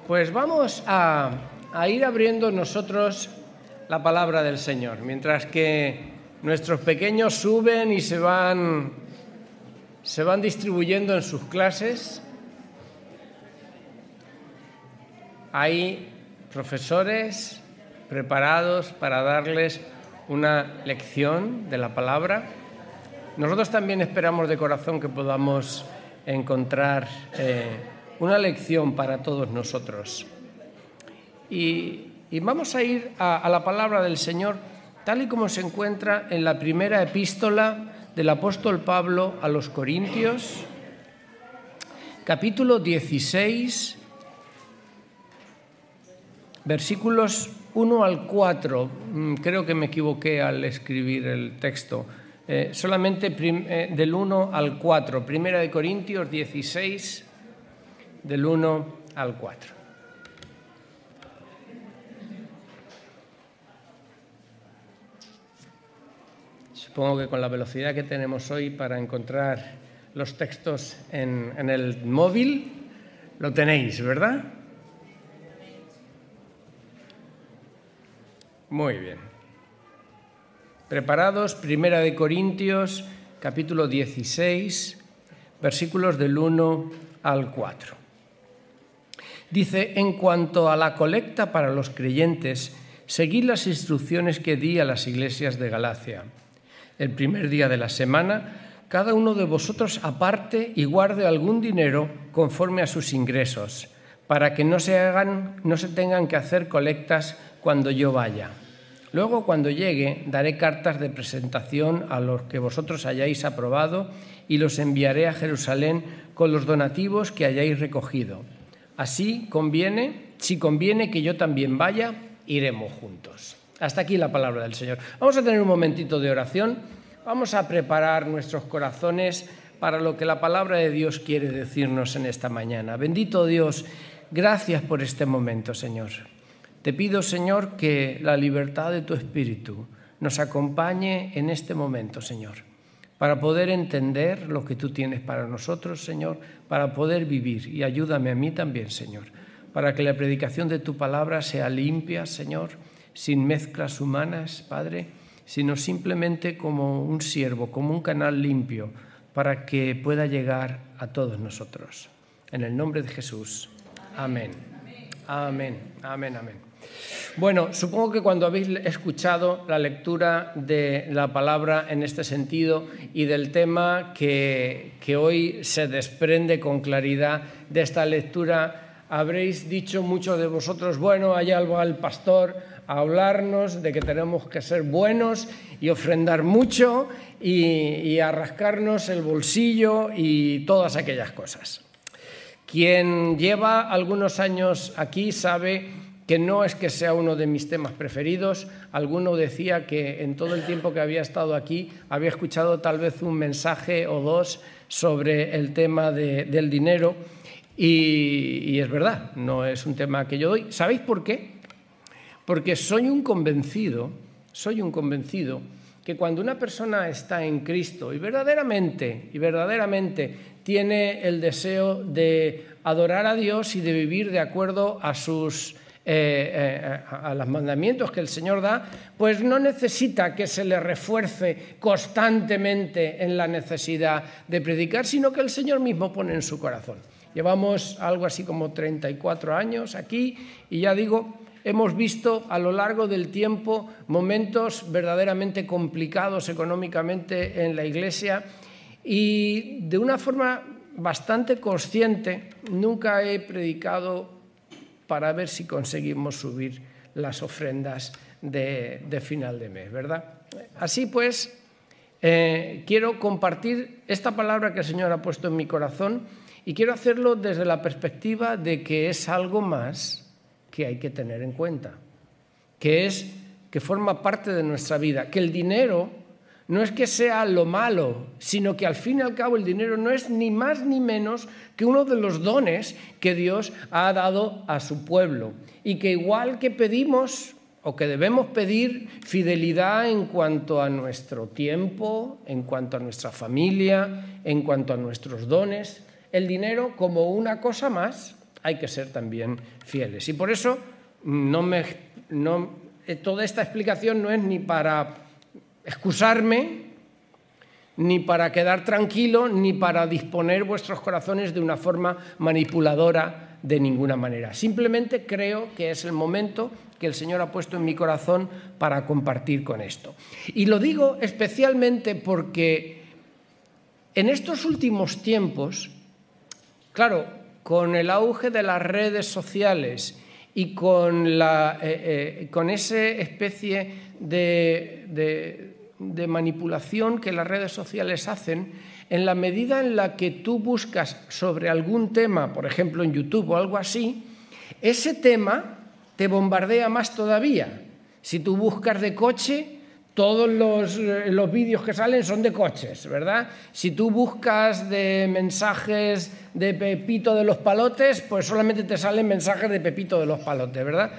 Pues vamos a ir abriendo nosotros la palabra del Señor, mientras que nuestros pequeños suben y se van distribuyendo en sus clases. Hay profesores preparados para darles una lección de la palabra. Nosotros también esperamos de corazón que podamos encontrar una lección para todos nosotros. Y vamos a ir a la palabra del Señor tal y como se encuentra en la primera epístola del apóstol Pablo a los Corintios, capítulo 16, versículos 1 al 4. Creo que me equivoqué al escribir el texto. Solamente del 1 al 4. Primera de Corintios 16, del 1 al 4. Supongo que con la velocidad que tenemos hoy para encontrar los textos en el móvil, lo tenéis, ¿verdad? Muy bien. ¿Preparados? Primera de Corintios, capítulo 16, versículos del 1 al 4. Dice: en cuanto a la colecta para los creyentes, seguid las instrucciones que di a las iglesias de Galacia. El primer día de la semana, cada uno de vosotros aparte y guarde algún dinero conforme a sus ingresos, para que no se tengan que hacer colectas cuando yo vaya. Luego, cuando llegue, daré cartas de presentación a los que vosotros hayáis aprobado y los enviaré a Jerusalén con los donativos que hayáis recogido. Así si conviene que yo también vaya, iremos juntos. Hasta aquí la palabra del Señor. Vamos a tener un momentito de oración. Vamos a preparar nuestros corazones para lo que la palabra de Dios quiere decirnos en esta mañana. Bendito Dios, gracias por este momento, Señor. Te pido, Señor, que la libertad de tu Espíritu nos acompañe en este momento, Señor, para poder entender lo que tú tienes para nosotros, Señor, para poder vivir. Y ayúdame a mí también, Señor, para que la predicación de tu palabra sea limpia, Señor, sin mezclas humanas, Padre, sino simplemente como un siervo, como un canal limpio, para que pueda llegar a todos nosotros. En el nombre de Jesús. Amén. Amén. Amén. Amén. Bueno, supongo que cuando habéis escuchado la lectura de la palabra en este sentido y del tema que hoy se desprende con claridad de esta lectura, habréis dicho muchos de vosotros: bueno, allá va el pastor a hablarnos de que tenemos que ser buenos y ofrendar mucho y a rascarnos el bolsillo y todas aquellas cosas. Quien lleva algunos años aquí sabe que no es que sea uno de mis temas preferidos. Alguno decía que en todo el tiempo que había estado aquí había escuchado tal vez un mensaje o dos sobre el tema del dinero y es verdad, no es un tema que yo doy. ¿Sabéis por qué? Porque soy un convencido que cuando una persona está en Cristo y verdaderamente tiene el deseo de adorar a Dios y de vivir de acuerdo a a los mandamientos que el Señor da, pues no necesita que se le refuerce constantemente en la necesidad de predicar, sino que el Señor mismo pone en su corazón. Llevamos algo así como 34 años aquí y ya digo, hemos visto a lo largo del tiempo momentos verdaderamente complicados económicamente en la Iglesia y de una forma bastante consciente nunca he predicado para ver si conseguimos subir las ofrendas de final de mes, ¿verdad? Así pues, quiero compartir esta palabra que el Señor ha puesto en mi corazón y quiero hacerlo desde la perspectiva de que es algo más que hay que tener en cuenta, que forma parte de nuestra vida, que el dinero no es que sea lo malo, sino que al fin y al cabo el dinero no es ni más ni menos que uno de los dones que Dios ha dado a su pueblo y que igual que pedimos o que debemos pedir fidelidad en cuanto a nuestro tiempo, en cuanto a nuestra familia, en cuanto a nuestros dones, el dinero como una cosa más hay que ser también fieles. Y por eso toda esta explicación no es ni para excusarme, ni para quedar tranquilo, ni para disponer vuestros corazones de una forma manipuladora de ninguna manera. Simplemente creo que es el momento que el Señor ha puesto en mi corazón para compartir con esto. Y lo digo especialmente porque en estos últimos tiempos, claro, con el auge de las redes sociales y con esa especie de manipulación que las redes sociales hacen, en la medida en la que tú buscas sobre algún tema, por ejemplo en YouTube o algo así, ese tema te bombardea más todavía. Si tú buscas de coche, todos los vídeos que salen son de coches, ¿verdad? Si tú buscas de mensajes de Pepito de los Palotes, pues solamente te salen mensajes de Pepito de los Palotes, ¿verdad?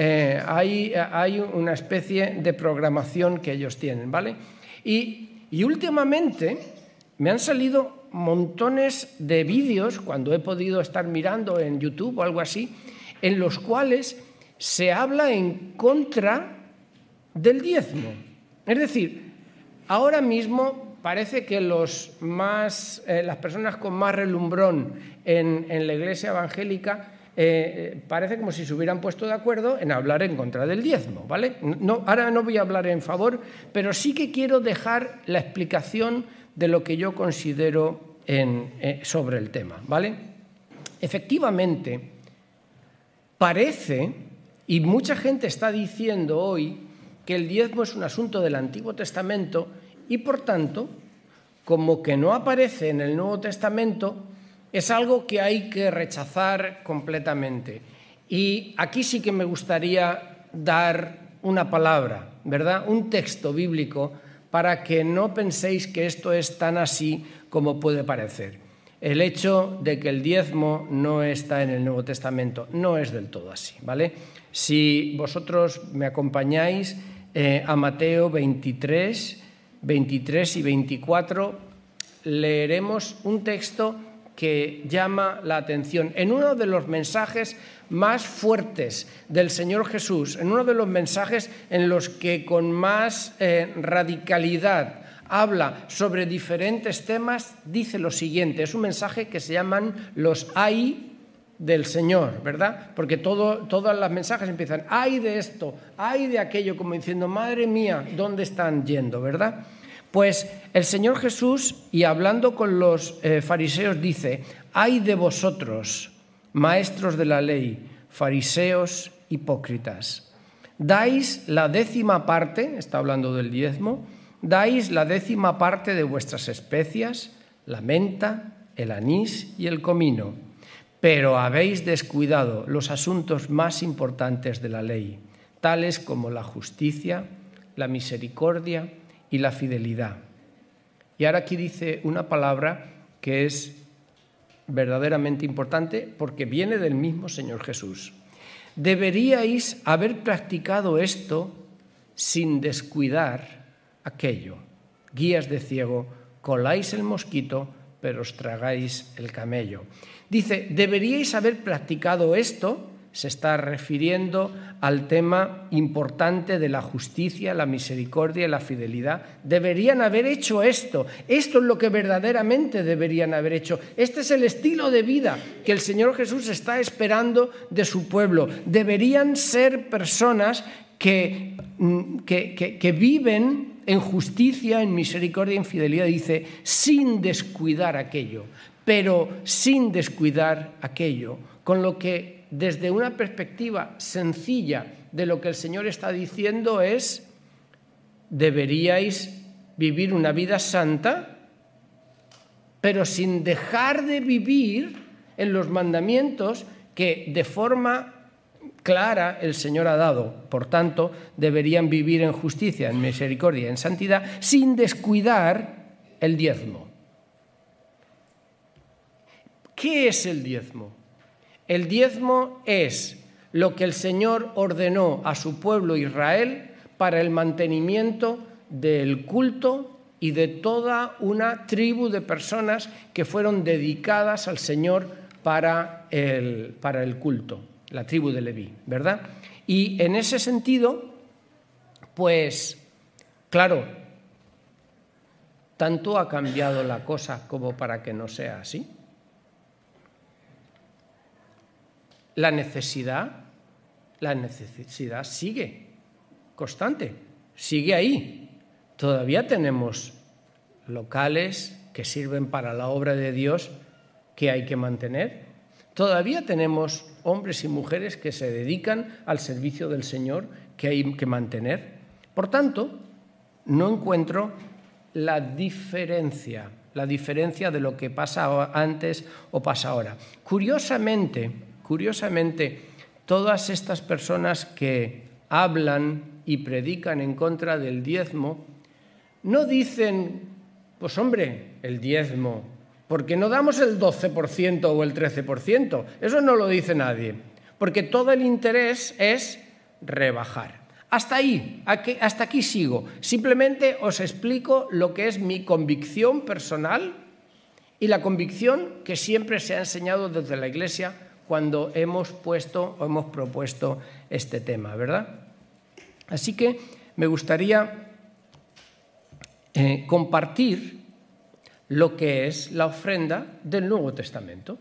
Hay una especie de programación que ellos tienen, ¿vale? Y últimamente me han salido montones de vídeos, cuando he podido estar mirando en YouTube o algo así, en los cuales se habla en contra del diezmo. Es decir, ahora mismo parece que las personas con más relumbrón en la iglesia evangélica parece como si se hubieran puesto de acuerdo en hablar en contra del diezmo, ¿vale? Ahora no voy a hablar en favor, pero sí que quiero dejar la explicación de lo que yo considero sobre el tema, ¿vale? Efectivamente, parece, y mucha gente está diciendo hoy, que el diezmo es un asunto del Antiguo Testamento y, por tanto, como que no aparece en el Nuevo Testamento, es algo que hay que rechazar completamente. Y aquí sí que me gustaría dar una palabra, ¿verdad? Un texto bíblico para que no penséis que esto es tan así como puede parecer. El hecho de que el diezmo no está en el Nuevo Testamento no es del todo así, ¿vale? Si vosotros me acompañáis a Mateo 23 y 24, leeremos un texto que llama la atención. En uno de los mensajes más fuertes del Señor Jesús, en uno de los mensajes en los que con más radicalidad habla sobre diferentes temas, dice lo siguiente. Es un mensaje que se llaman los ay del Señor, ¿verdad? Porque todos los mensajes empiezan ay de esto, ay de aquello, como diciendo, madre mía, ¿dónde están yendo, verdad? Pues el Señor Jesús, y hablando con los fariseos, dice, ay de vosotros, maestros de la ley, fariseos hipócritas, dais la 10ª parte, está hablando del diezmo, dais la 10ª parte de vuestras especias, la menta, el anís y el comino, pero habéis descuidado los asuntos más importantes de la ley, tales como la justicia, la misericordia y la fidelidad. Y ahora aquí dice una palabra que es verdaderamente importante porque viene del mismo Señor Jesús. Deberíais haber practicado esto sin descuidar aquello. Guías de ciego, coláis el mosquito, pero os tragáis el camello. Dice, deberíais haber practicado esto, se está refiriendo al tema importante de la justicia, la misericordia y la fidelidad. Deberían haber hecho esto. Esto es lo que verdaderamente deberían haber hecho. Este es el estilo de vida que el Señor Jesús está esperando de su pueblo. Deberían ser personas que viven en justicia, en misericordia y en fidelidad, dice, sin descuidar aquello, pero sin descuidar aquello, con lo que desde una perspectiva sencilla de lo que el Señor está diciendo es, deberíais vivir una vida santa, pero sin dejar de vivir en los mandamientos que de forma clara el Señor ha dado. Por tanto, deberían vivir en justicia, en misericordia, en santidad, sin descuidar el diezmo. ¿Qué es el diezmo? El diezmo es lo que el Señor ordenó a su pueblo Israel para el mantenimiento del culto y de toda una tribu de personas que fueron dedicadas al Señor para el culto, la tribu de Leví, ¿verdad? Y en ese sentido, pues, claro, ¿tanto ha cambiado la cosa como para que no sea así? La necesidad sigue constante, sigue ahí. Todavía tenemos locales que sirven para la obra de Dios que hay que mantener. Todavía tenemos hombres y mujeres que se dedican al servicio del Señor que hay que mantener. Por tanto, no encuentro la diferencia de lo que pasa antes o pasa ahora. Curiosamente, todas estas personas que hablan y predican en contra del diezmo no dicen, pues hombre, el diezmo, porque no damos el 12% o el 13%. Eso no lo dice nadie, porque todo el interés es rebajar. Hasta aquí sigo. Simplemente os explico lo que es mi convicción personal y la convicción que siempre se ha enseñado desde la Iglesia cuando hemos propuesto este tema, ¿verdad? Así que me gustaría compartir lo que es la ofrenda del Nuevo Testamento.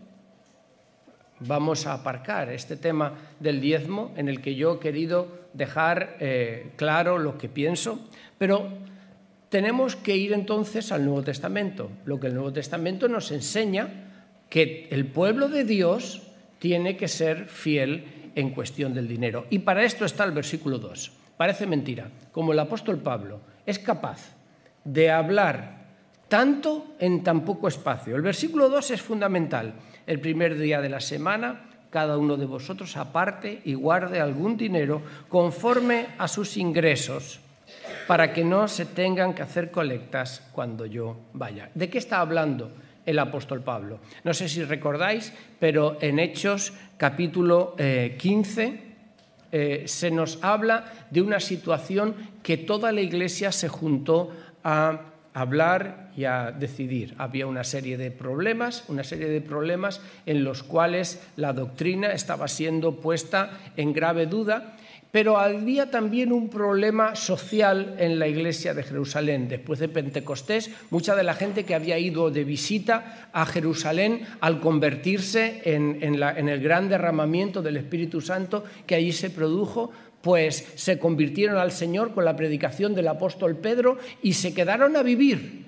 Vamos a aparcar este tema del diezmo en el que yo he querido dejar claro lo que pienso, pero tenemos que ir entonces al Nuevo Testamento. Lo que el Nuevo Testamento nos enseña que el pueblo de Dios tiene que ser fiel en cuestión del dinero. Y para esto está el versículo 2. Parece mentira, como el apóstol Pablo es capaz de hablar tanto en tan poco espacio. El versículo 2 es fundamental. El primer día de la semana, cada uno de vosotros aparte y guarde algún dinero conforme a sus ingresos, para que no se tengan que hacer colectas cuando yo vaya. ¿De qué está hablando el apóstol Pablo? No sé si recordáis, pero en Hechos capítulo 15 se nos habla de una situación que toda la Iglesia se juntó a hablar y a decidir. Había una serie de problemas en los cuales la doctrina estaba siendo puesta en grave duda, pero había también un problema social en la iglesia de Jerusalén. Después de Pentecostés, mucha de la gente que había ido de visita a Jerusalén al convertirse en el gran derramamiento del Espíritu Santo que allí se produjo, pues se convirtieron al Señor con la predicación del apóstol Pedro y se quedaron a vivir.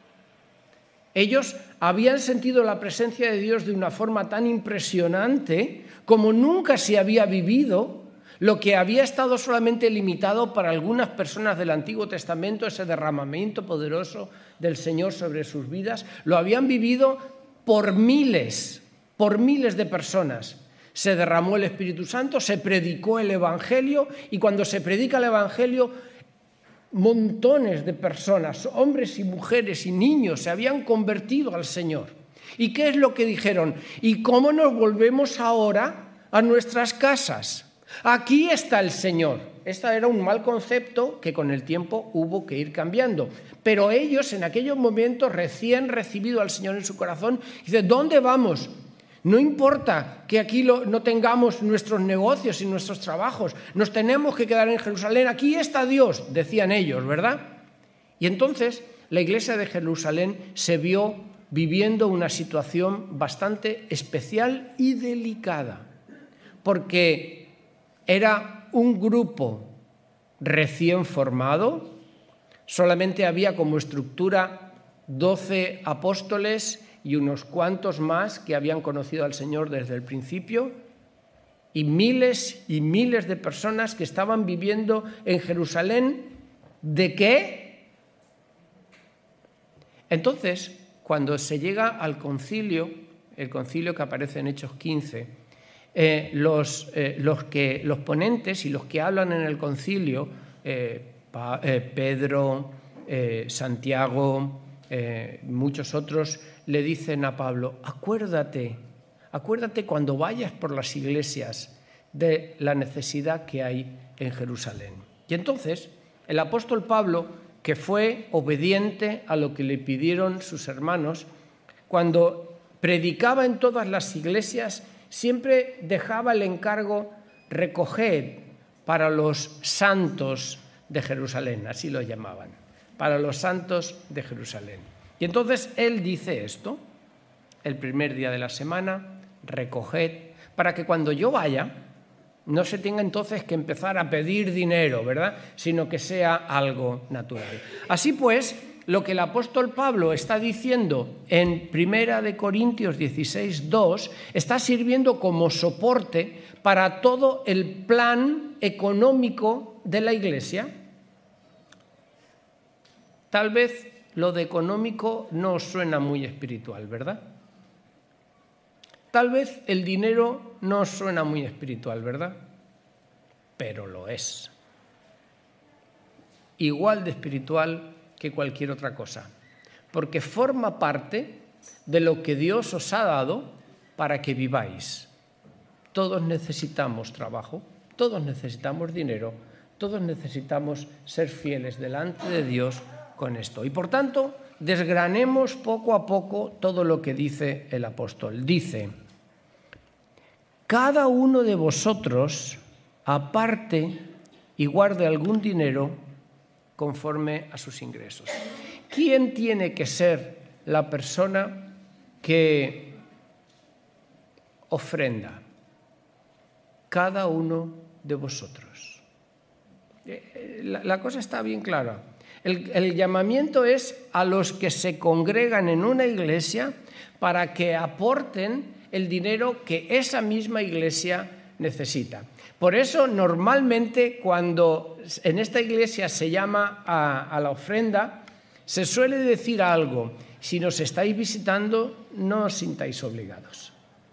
Ellos habían sentido la presencia de Dios de una forma tan impresionante como nunca se había vivido, lo que había estado solamente limitado para algunas personas del Antiguo Testamento, ese derramamiento poderoso del Señor sobre sus vidas, lo habían vivido por miles de personas. Se derramó el Espíritu Santo, se predicó el Evangelio y cuando se predica el Evangelio, montones de personas, hombres y mujeres y niños se habían convertido al Señor. ¿Y qué es lo que dijeron? ¿Y cómo nos volvemos ahora a nuestras casas? Aquí está el Señor. Este era un mal concepto que con el tiempo hubo que ir cambiando. Pero ellos en aquellos momentos, recién recibido al Señor en su corazón, dicen, ¿dónde vamos? No importa que aquí no tengamos nuestros negocios y nuestros trabajos, nos tenemos que quedar en Jerusalén, aquí está Dios, decían ellos, ¿verdad? Y entonces la iglesia de Jerusalén se vio viviendo una situación bastante especial y delicada, porque era un grupo recién formado, solamente había como estructura 12 apóstoles y unos cuantos más que habían conocido al Señor desde el principio, y miles de personas que estaban viviendo en Jerusalén. ¿De qué? Entonces, cuando se llega al concilio, el concilio que aparece en Hechos 15, los ponentes y los que hablan en el concilio, Pedro, Santiago, muchos otros, le dicen a Pablo, acuérdate cuando vayas por las iglesias de la necesidad que hay en Jerusalén. Y entonces el apóstol Pablo, que fue obediente a lo que le pidieron sus hermanos, cuando predicaba en todas las iglesias, siempre dejaba el encargo: recoged para los santos de Jerusalén, así lo llamaban, para los santos de Jerusalén. Y entonces él dice esto: el primer día de la semana, recoged, para que cuando yo vaya, no se tenga entonces que empezar a pedir dinero, ¿verdad?, sino que sea algo natural. Así pues, lo que el apóstol Pablo está diciendo en 1 Corintios 16:2 está sirviendo como soporte para todo el plan económico de la Iglesia. Tal vez lo de económico no os suena muy espiritual, ¿verdad? Tal vez el dinero no os suena muy espiritual, ¿verdad? Pero lo es. Igual de espiritual que cualquier otra cosa, porque forma parte de lo que Dios os ha dado para que viváis. Todos necesitamos trabajo, todos necesitamos dinero, todos necesitamos ser fieles delante de Dios con esto. Y por tanto, desgranemos poco a poco todo lo que dice el apóstol. Dice: cada uno de vosotros aparte y guarde algún dinero conforme a sus ingresos. ¿Quién tiene que ser la persona que ofrenda? Cada uno de vosotros. La cosa está bien clara. El llamamiento es a los que se congregan en una iglesia para que aporten el dinero que esa misma iglesia necesita. Por eso, normalmente, cuando en esta iglesia se llama a la ofrenda, se suele decir algo: si nos estáis visitando, no os sintáis obligados.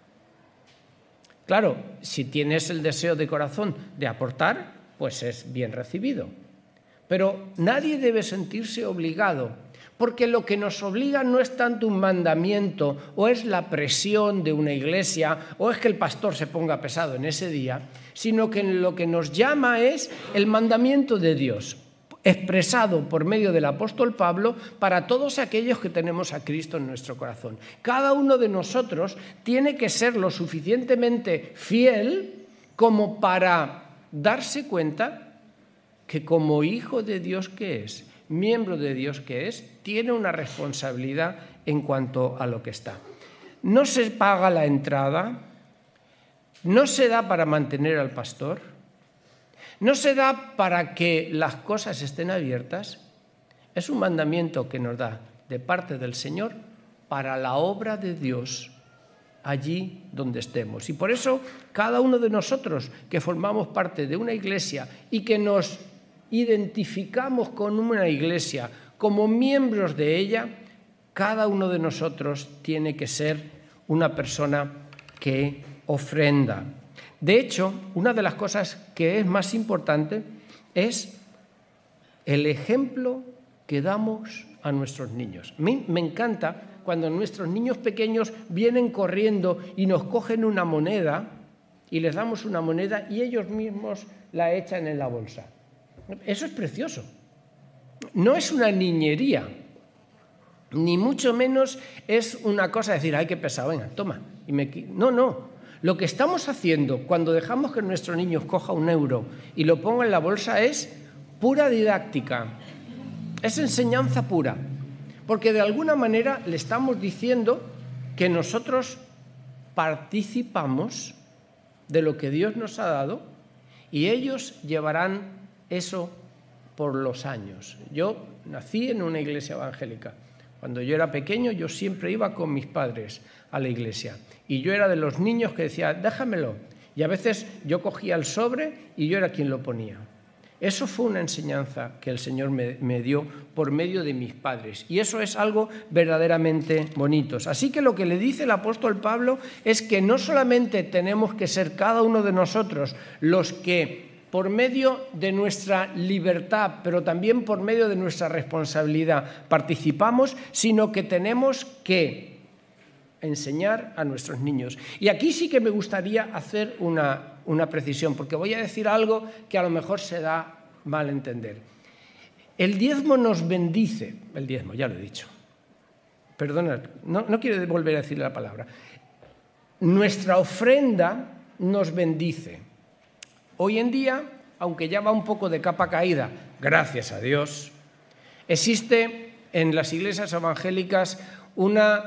Claro, si tienes el deseo de corazón de aportar, pues es bien recibido. Pero nadie debe sentirse obligado, porque lo que nos obliga no es tanto un mandamiento, o es la presión de una iglesia, o es que el pastor se ponga pesado en ese día, sino que lo que nos llama es el mandamiento de Dios, expresado por medio del apóstol Pablo para todos aquellos que tenemos a Cristo en nuestro corazón. Cada uno de nosotros tiene que ser lo suficientemente fiel como para darse cuenta que, como hijo de Dios que es, miembro de Dios que es, tiene una responsabilidad en cuanto a lo que está. No se paga la entrada, no se da para mantener al pastor, no se da para que las cosas estén abiertas. Es un mandamiento que nos da de parte del Señor para la obra de Dios allí donde estemos. Y por eso cada uno de nosotros que formamos parte de una iglesia y que nos identificamos con una iglesia como miembros de ella, cada uno de nosotros tiene que ser una persona que ofrenda. De hecho, una de las cosas que es más importante es el ejemplo que damos a nuestros niños. Me encanta cuando nuestros niños pequeños vienen corriendo y nos cogen una moneda y les damos una moneda y ellos mismos la echan en la bolsa. Eso es precioso. No es una niñería, ni mucho menos es una cosa de decir: ¡ay, qué pesado! Venga, toma. No. Lo que estamos haciendo cuando dejamos que nuestro niño coja €1 y lo ponga en la bolsa es pura didáctica, es enseñanza pura, porque de alguna manera le estamos diciendo que nosotros participamos de lo que Dios nos ha dado y ellos llevarán eso por los años. Yo nací en una iglesia evangélica. Cuando yo era pequeño, yo siempre iba con mis padres a la iglesia. Y yo era de los niños que decía: déjamelo. Y a veces yo cogía el sobre y yo era quien lo ponía. Eso fue una enseñanza que el Señor me dio por medio de mis padres. Y eso es algo verdaderamente bonito. Así que lo que le dice el apóstol Pablo es que no solamente tenemos que ser cada uno de nosotros los que, por medio de nuestra libertad, pero también por medio de nuestra responsabilidad, participamos, sino que tenemos que enseñar a nuestros niños. Y aquí sí que me gustaría hacer una precisión, porque voy a decir algo que a lo mejor se da mal entender. El diezmo nos bendice, el diezmo, ya lo he dicho. perdona, no quiero volver a decir la palabra, nuestra ofrenda nos bendice. Hoy en día, aunque ya va un poco de capa caída, gracias a Dios, existe en las iglesias evangélicas una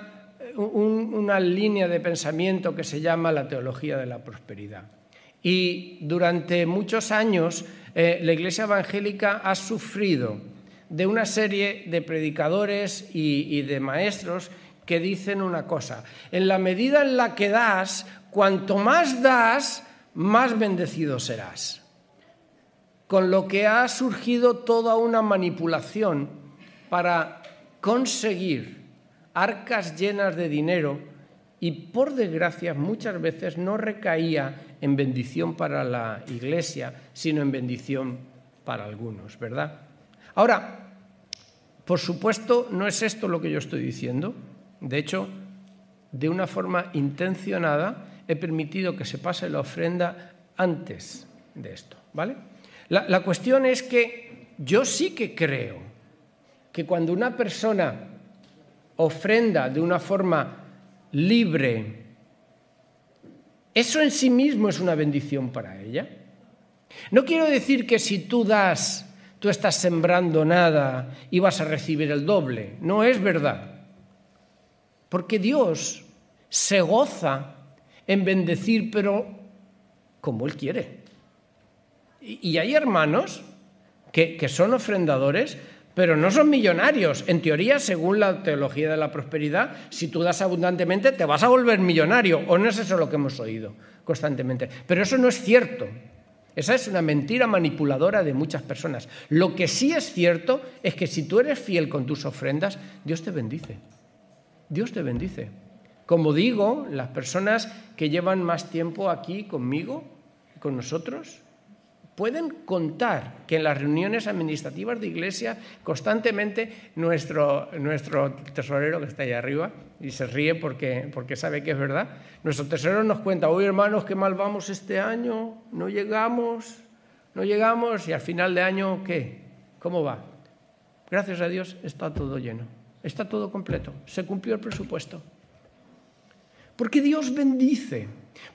línea de pensamiento que se llama la teología de la prosperidad. Y durante muchos años la iglesia evangélica ha sufrido de una serie de predicadores y de maestros que dicen una cosa: en la medida en la que das, cuanto más das, más bendecido serás. Con lo que ha surgido toda una manipulación para conseguir arcas llenas de dinero y, por desgracia, muchas veces no recaía en bendición para la iglesia, sino en bendición para algunos, ¿verdad? Ahora, por supuesto, no es esto lo que yo estoy diciendo. De hecho, de una forma intencionada, he permitido que se pase la ofrenda antes de esto, ¿vale? La cuestión es que yo sí que creo que cuando una persona ofrenda de una forma libre, eso en sí mismo es una bendición para ella. No quiero decir que si tú das, tú estás sembrando nada y vas a recibir el doble. No es verdad. Porque Dios se goza en bendecir, pero como Él quiere. Y hay hermanos que son ofrendadores, pero no son millonarios. En teoría, según la teología de la prosperidad, si tú das abundantemente te vas a volver millonario, o no es eso lo que hemos oído constantemente. Pero eso no es cierto. Esa es una mentira manipuladora de muchas personas. Lo que sí es cierto es que si tú eres fiel con tus ofrendas, Dios te bendice. Dios te bendice. Como digo, las personas que llevan más tiempo aquí conmigo, con nosotros, pueden contar que en las reuniones administrativas de iglesia constantemente nuestro tesorero, que está ahí arriba, y se ríe porque sabe que es verdad, nuestro tesorero nos cuenta: hoy, hermanos, qué mal vamos este año, no llegamos, y al final de año, ¿qué? ¿Cómo va? Gracias a Dios está todo lleno, está todo completo, se cumplió el presupuesto. Porque Dios bendice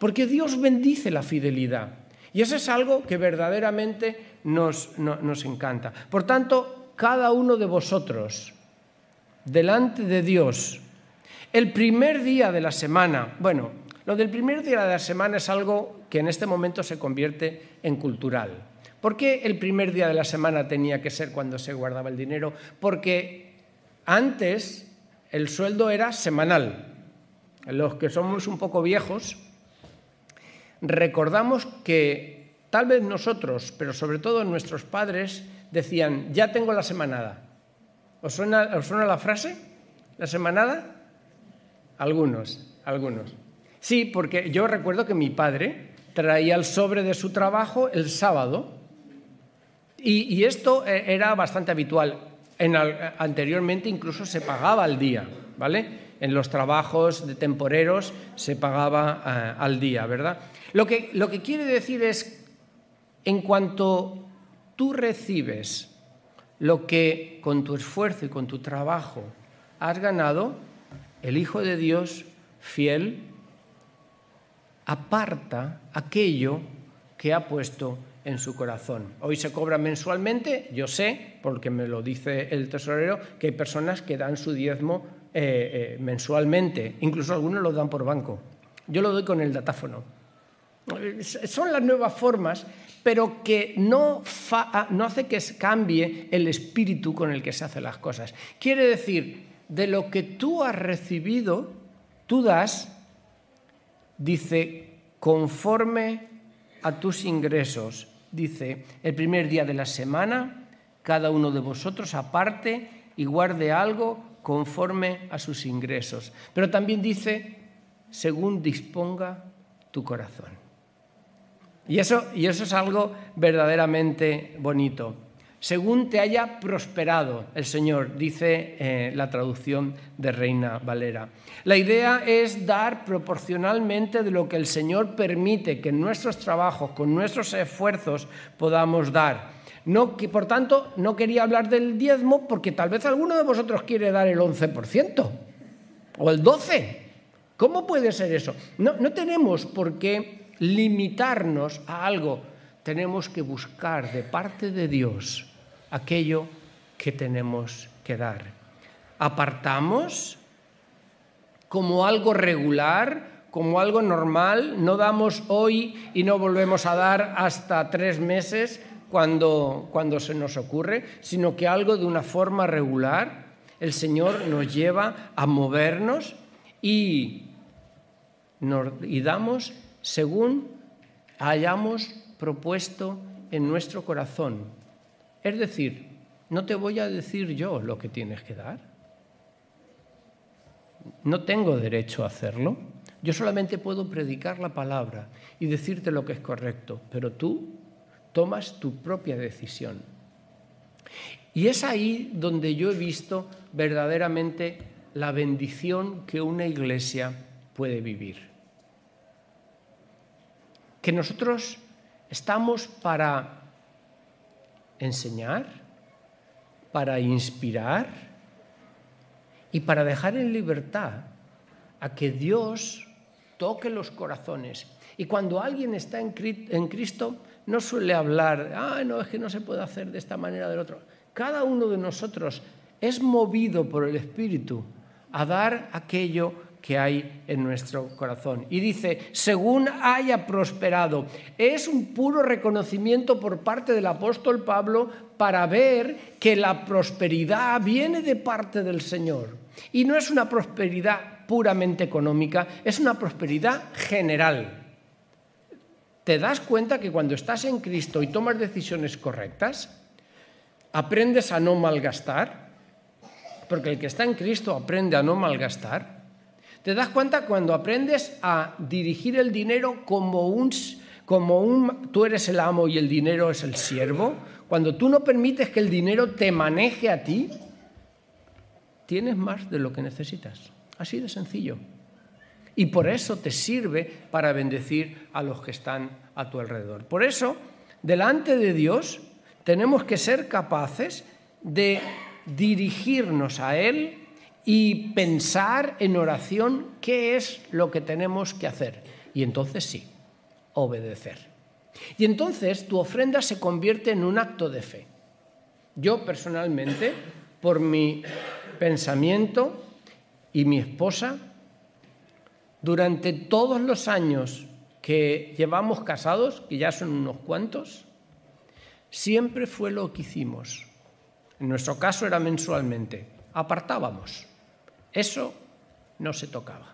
la fidelidad. Y eso es algo que verdaderamente nos encanta. Por tanto, cada uno de vosotros, delante de Dios, el primer día de la semana, bueno, lo del primer día de la semana es algo que en este momento se convierte en cultural. ¿Por qué el primer día de la semana tenía que ser cuando se guardaba el dinero? Porque antes el sueldo era semanal. Los que somos un poco viejos, recordamos que tal vez nosotros, pero sobre todo nuestros padres, decían: ya tengo la semanada. ¿Os suena la frase? ¿La semanada? Algunos. Sí, porque yo recuerdo que mi padre traía el sobre de su trabajo el sábado y esto era bastante habitual. Anteriormente incluso se pagaba al día, ¿vale? En los trabajos de temporeros se pagaba al día, ¿verdad? Lo que quiere decir es, en cuanto tú recibes lo que con tu esfuerzo y con tu trabajo has ganado, el Hijo de Dios fiel aparta aquello que ha puesto en su corazón. Hoy se cobra mensualmente, yo sé, porque me lo dice el tesorero, que hay personas que dan su diezmo mensualmente, incluso algunos lo dan por banco. Yo lo doy con el datáfono. Son las nuevas formas, pero que no hace que cambie el espíritu con el que se hacen las cosas. Quiere decir, de lo que tú has recibido, tú das, dice, conforme a tus ingresos. Dice, el primer día de la semana, cada uno de vosotros aparte y guarde algo conforme a sus ingresos. Pero también dice, según disponga tu corazón. Y eso es algo verdaderamente bonito. Según te haya prosperado el Señor, dice la traducción de Reina Valera. La idea es dar proporcionalmente de lo que el Señor permite que en nuestros trabajos, con nuestros esfuerzos, podamos dar. Por tanto, no quería hablar del diezmo porque tal vez alguno de vosotros quiere dar el 11%. o el 12. ¿Cómo puede ser eso? No tenemos por qué limitarnos a algo. Tenemos que buscar de parte de Dios aquello que tenemos que dar. Apartamos como algo regular, como algo normal. No damos hoy y no volvemos a dar hasta 3 meses cuando se nos ocurre, sino que algo de una forma regular. El Señor nos lleva a movernos y damos según hayamos propuesto en nuestro corazón. Es decir, no te voy a decir yo lo que tienes que dar. No tengo derecho a hacerlo. Yo solamente puedo predicar la palabra y decirte lo que es correcto, pero tú tomas tu propia decisión. Y es ahí donde yo he visto verdaderamente la bendición que una iglesia puede vivir. Que nosotros estamos para enseñar, para inspirar y para dejar en libertad a que Dios toque los corazones. Y cuando alguien está en Cristo, no suele hablar, no, es que no se puede hacer de esta manera o del otro. Cada uno de nosotros es movido por el Espíritu a dar aquello que hay en nuestro corazón. Y dice, según haya prosperado. Es un puro reconocimiento por parte del apóstol Pablo para ver que la prosperidad viene de parte del Señor. Y no es una prosperidad puramente económica, es una prosperidad general. ¿Te das cuenta que cuando estás en Cristo y tomas decisiones correctas, aprendes a no malgastar? Porque el que está en Cristo aprende a no malgastar. ¿Te das cuenta cuando aprendes a dirigir el dinero como tú eres el amo y el dinero es el siervo? Cuando tú no permites que el dinero te maneje a ti, tienes más de lo que necesitas. Así de sencillo. Y por eso te sirve para bendecir a los que están a tu alrededor. Por eso, delante de Dios, tenemos que ser capaces de dirigirnos a Él y pensar en oración qué es lo que tenemos que hacer. Y entonces sí, obedecer. Y entonces tu ofrenda se convierte en un acto de fe. Yo personalmente, por mi pensamiento y mi esposa, durante todos los años que llevamos casados, que ya son unos cuantos, siempre fue lo que hicimos. En nuestro caso era mensualmente. Apartábamos. Eso no se tocaba.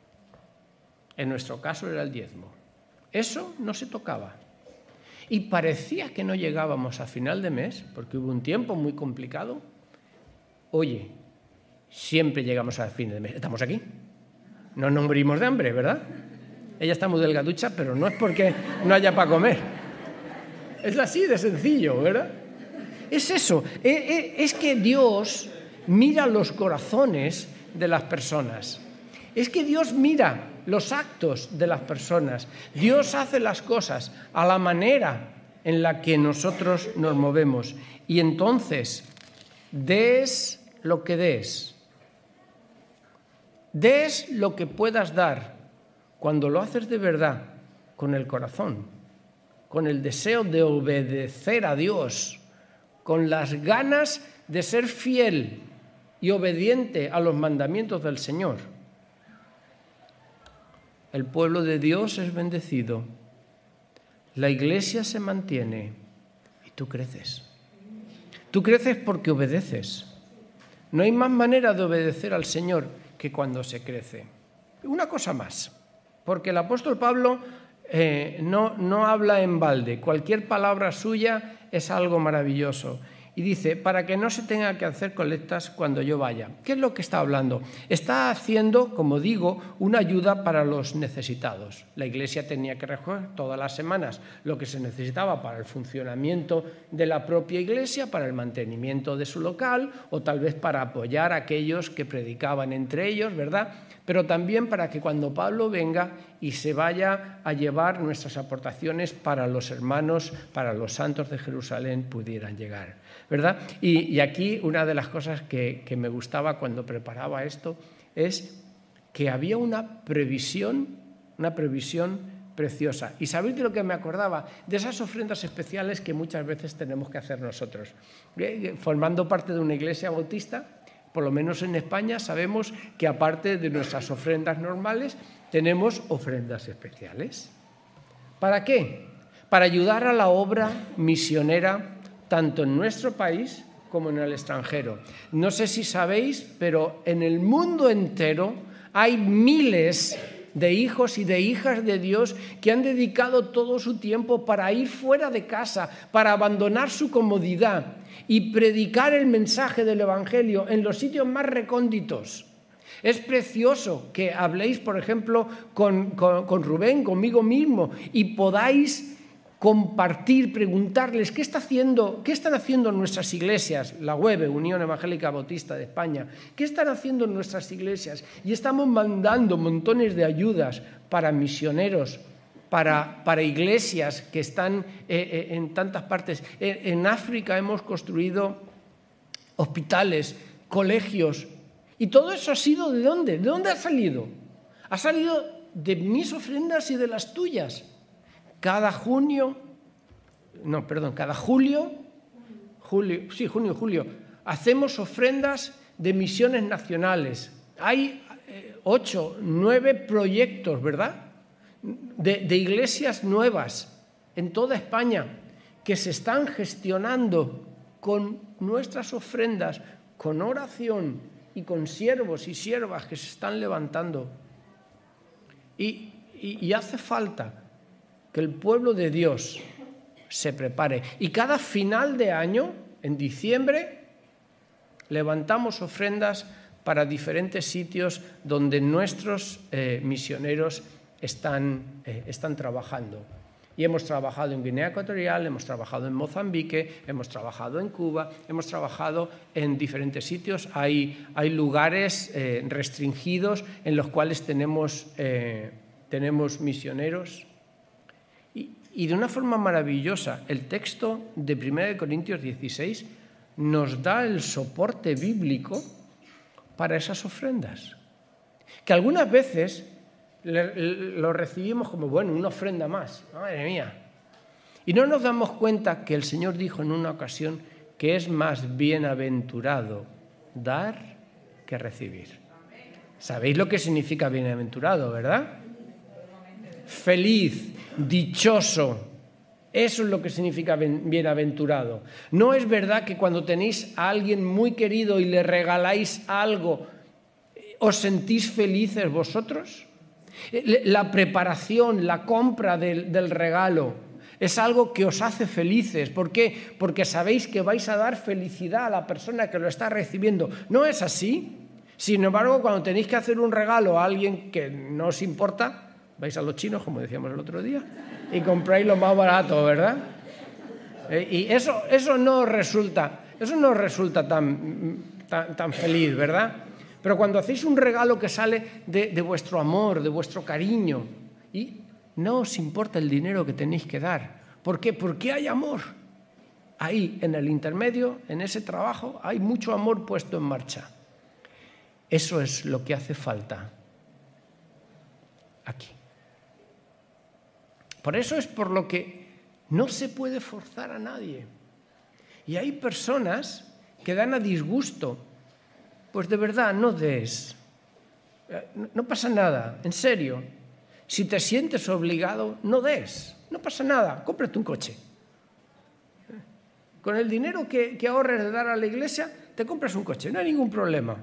En nuestro caso era el diezmo. Eso no se tocaba. Y parecía que no llegábamos a final de mes, porque hubo un tiempo muy complicado. Oye, siempre llegamos a fin de mes. ¿Estamos aquí? No nos morimos de hambre, ¿verdad? Ella está muy delgaducha, pero no es porque no haya para comer. Es así de sencillo, ¿verdad? Es eso. Es que Dios mira los corazones de las personas. Es que Dios mira los actos de las personas. Dios hace las cosas a la manera en la que nosotros nos movemos. Y entonces, des lo que des. Des lo que puedas dar. Cuando lo haces de verdad, con el corazón, con el deseo de obedecer a Dios, con las ganas de ser fiel y obediente a los mandamientos del Señor, el pueblo de Dios es bendecido, la iglesia se mantiene y tú creces. Tú creces porque obedeces. No hay más manera de obedecer al Señor que cuando se crece. Una cosa más, porque el apóstol Pablo no habla en balde. Cualquier palabra suya es algo maravilloso. Y dice, para que no se tenga que hacer colectas cuando yo vaya. ¿Qué es lo que está hablando? Está haciendo, como digo, una ayuda para los necesitados. La iglesia tenía que recoger todas las semanas lo que se necesitaba para el funcionamiento de la propia iglesia, para el mantenimiento de su local, o tal vez para apoyar a aquellos que predicaban entre ellos, ¿verdad? Pero también para que cuando Pablo venga y se vaya a llevar nuestras aportaciones para los hermanos, para los santos de Jerusalén, pudieran llegar, ¿verdad? Y aquí una de las cosas que me gustaba cuando preparaba esto es que había una previsión preciosa. ¿Y sabéis de lo que me acordaba? De esas ofrendas especiales que muchas veces tenemos que hacer nosotros. Formando parte de una iglesia bautista, por lo menos en España, sabemos que aparte de nuestras ofrendas normales, tenemos ofrendas especiales. ¿Para qué? Para ayudar a la obra misionera tanto en nuestro país como en el extranjero. No sé si sabéis, pero en el mundo entero hay miles de hijos y de hijas de Dios que han dedicado todo su tiempo para ir fuera de casa, para abandonar su comodidad y predicar el mensaje del Evangelio en los sitios más recónditos. Es precioso que habléis, por ejemplo, con Rubén, conmigo mismo, y podáis compartir, preguntarles qué están haciendo nuestras iglesias, la UEBE, Unión Evangélica Bautista de España, qué están haciendo nuestras iglesias. Y estamos mandando montones de ayudas para misioneros, para iglesias que están en tantas partes. En África hemos construido hospitales, colegios, y todo eso ha sido ¿de dónde? ¿De dónde ha salido? Ha salido de mis ofrendas y de las tuyas. Cada julio, hacemos ofrendas de misiones nacionales. Hay 8, 9 proyectos, ¿verdad?, de iglesias nuevas en toda España que se están gestionando con nuestras ofrendas, con oración y con siervos y siervas que se están levantando. Y hace falta que el pueblo de Dios se prepare. Y cada final de año, en diciembre, levantamos ofrendas para diferentes sitios donde nuestros misioneros están trabajando. Y hemos trabajado en Guinea Ecuatorial, hemos trabajado en Mozambique, hemos trabajado en Cuba, hemos trabajado en diferentes sitios. Hay lugares restringidos en los cuales tenemos misioneros. Y de una forma maravillosa, el texto de 1 Corintios 16 nos da el soporte bíblico para esas ofrendas. Que algunas veces lo recibimos como, bueno, una ofrenda más, madre mía. Y no nos damos cuenta que el Señor dijo en una ocasión que es más bienaventurado dar que recibir. ¿Sabéis lo que significa bienaventurado, verdad? Feliz, dichoso. Eso es lo que significa bienaventurado. ¿No es verdad que cuando tenéis a alguien muy querido y le regaláis algo, os sentís felices vosotros? La preparación, la compra del regalo es algo que os hace felices. ¿Por qué? Porque sabéis que vais a dar felicidad a la persona que lo está recibiendo. ¿No es así? Sin embargo, cuando tenéis que hacer un regalo a alguien que no os importa, vais a los chinos, como decíamos el otro día, y compráis lo más barato, ¿verdad? Y eso no resulta tan feliz, ¿verdad? Pero cuando hacéis un regalo que sale de vuestro amor, de vuestro cariño, y no os importa el dinero que tenéis que dar. ¿Por qué? Porque hay amor. Ahí, en el intermedio, en ese trabajo, hay mucho amor puesto en marcha. Eso es lo que hace falta aquí. Por eso es por lo que no se puede forzar a nadie. Y hay personas que dan a disgusto. Pues de verdad, no des. No pasa nada, en serio. Si te sientes obligado, no des. No pasa nada, cómprate un coche. Con el dinero que ahorres de dar a la iglesia, te compras un coche, no hay ningún problema.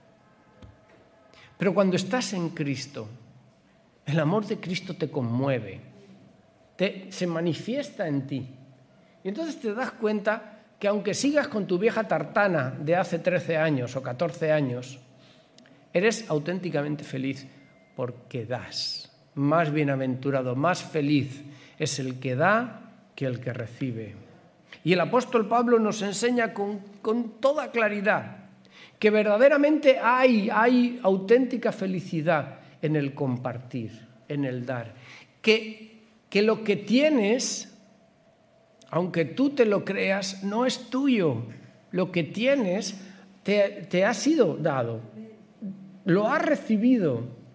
Pero cuando estás en Cristo, el amor de Cristo te conmueve. Se manifiesta en ti. Y entonces te das cuenta que aunque sigas con tu vieja tartana de hace 13 años o 14 años, eres auténticamente feliz porque das. Más bienaventurado, más feliz es el que da que el que recibe. Y el apóstol Pablo nos enseña con toda claridad que verdaderamente hay auténtica felicidad en el compartir, en el dar. Que lo que tienes, aunque tú te lo creas, no es tuyo. Lo que tienes te ha sido dado. Lo has recibido.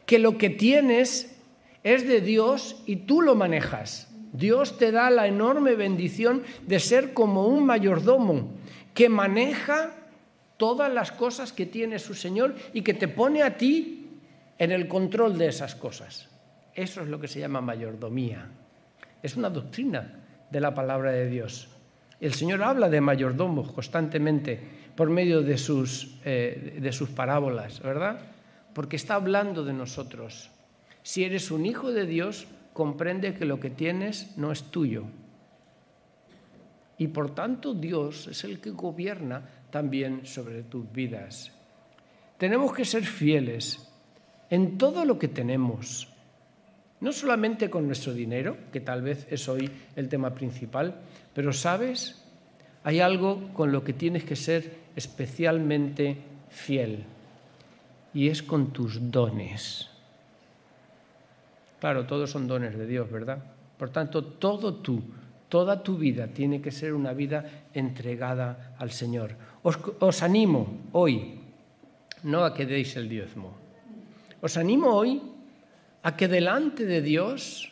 que lo que tienes es de Dios y tú lo manejas. Dios te da la enorme bendición de ser como un mayordomo que maneja todas las cosas que tiene su Señor y que te pone a ti en el control de esas cosas. Eso es lo que se llama mayordomía. Es una doctrina de la palabra de Dios. El Señor habla de mayordomos constantemente por medio de sus parábolas, ¿verdad? Porque está hablando de nosotros. Si eres un hijo de Dios, comprende que lo que tienes no es tuyo. Y por tanto Dios es el que gobierna también sobre tus vidas. Tenemos que ser fieles en todo lo que tenemos, no solamente con nuestro dinero, que tal vez es hoy el tema principal, pero ¿sabes? Hay algo con lo que tienes que ser especialmente fiel, y es con tus dones. Claro, todos son dones de Dios, ¿verdad? Por tanto, toda tu vida tiene que ser una vida entregada al Señor. Os animo hoy, no a que deis el diezmo, os animo hoy a que delante de Dios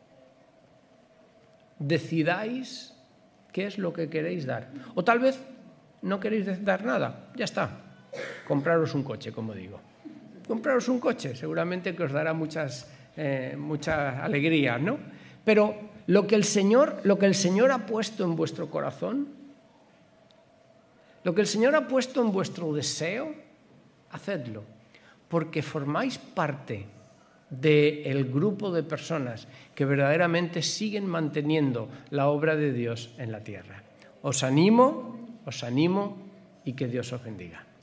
decidáis qué es lo que queréis dar. O tal vez no queréis dar nada, ya está. Compraros un coche, como digo. Compraros un coche, seguramente que os dará mucha alegría, ¿no? Pero lo que el Señor ha puesto en vuestro corazón, lo que el Señor ha puesto en vuestro deseo, hacedlo, porque formáis parte del grupo de personas que verdaderamente siguen manteniendo la obra de Dios en la tierra. Os animo y que Dios os bendiga.